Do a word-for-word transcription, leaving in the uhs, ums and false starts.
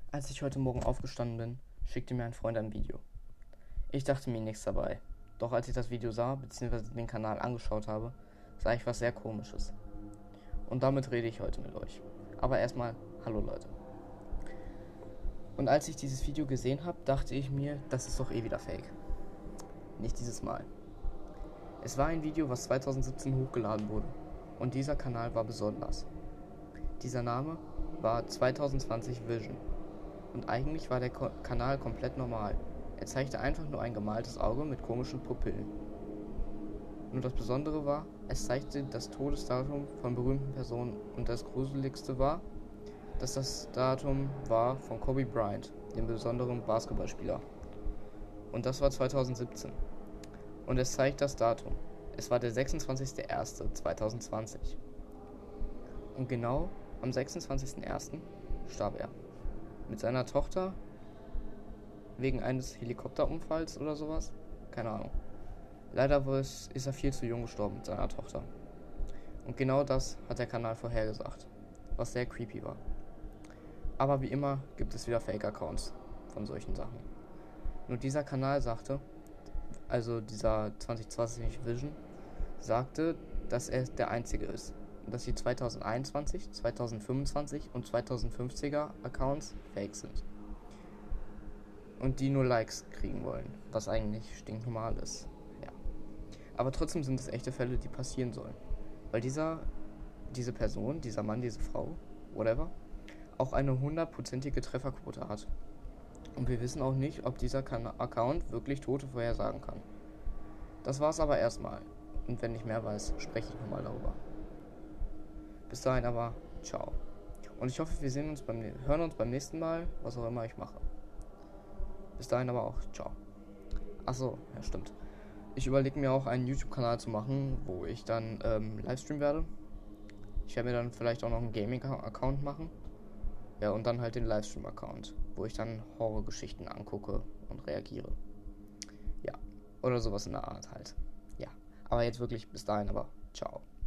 Als ich heute Morgen aufgestanden bin, schickte mir ein Freund ein Video. Ich dachte mir nichts dabei, doch als ich das Video sah bzw. den Kanal angeschaut habe, sah ich was sehr Komisches. Und damit rede ich heute mit euch. Aber erstmal, hallo Leute. Und als ich dieses Video gesehen habe, dachte ich mir, das ist doch eh wieder Fake. Nicht dieses Mal. Es war ein Video, was zwanzig siebzehn hochgeladen wurde. Und dieser Kanal war besonders. Dieser Name war zwanzig zwanzig Vision. Und eigentlich war der Ko- Kanal komplett normal. Er zeigte einfach nur ein gemaltes Auge mit komischen Pupillen. Nur das Besondere war, es zeigte das Todesdatum von berühmten Personen und das Gruseligste war, dass das Datum war von Kobe Bryant, dem besonderen Basketballspieler. Und das war zwanzig siebzehn. Und es zeigt das Datum. Es war der sechsundzwanzigster erster zweitausendzwanzig. Und genau am sechsundzwanzigster erster starb er. Mit seiner Tochter wegen eines Helikopterunfalls oder sowas. Keine Ahnung. Leider ist er viel zu jung gestorben mit seiner Tochter. Und genau das hat der Kanal vorhergesagt, was sehr creepy war. Aber wie immer gibt es wieder Fake-Accounts von solchen Sachen. Nur dieser Kanal sagte, also dieser zwanzig zwanzig Vision, sagte, dass er der einzige ist. Und dass die zwanzig einundzwanzig, zwanzig fünfundzwanzig und zwanzig fünfziger Accounts fake sind. Und die nur Likes kriegen wollen, was eigentlich stinknormal ist. Ja. Aber trotzdem sind es echte Fälle, die passieren sollen. Weil dieser, diese Person, dieser Mann, diese Frau, whatever, auch eine hundertprozentige Trefferquote hat. Und wir wissen auch nicht, ob dieser kan- Account wirklich Tote vorhersagen kann. Das war's aber erstmal. Und wenn ich mehr weiß, spreche ich nochmal darüber. Bis dahin aber, ciao. Und ich hoffe, wir sehen uns beim, hören uns beim nächsten Mal, was auch immer ich mache. Bis dahin aber auch, ciao. Achso, ja stimmt. Ich überlege mir auch einen YouTube-Kanal zu machen, wo ich dann ähm, Livestream werde. Ich werde mir dann vielleicht auch noch einen Gaming-Account machen. Ja, und dann halt den Livestream-Account, wo ich dann Horrorgeschichten angucke und reagiere. Ja, oder sowas in der Art halt. Ja, aber jetzt wirklich bis dahin aber, ciao.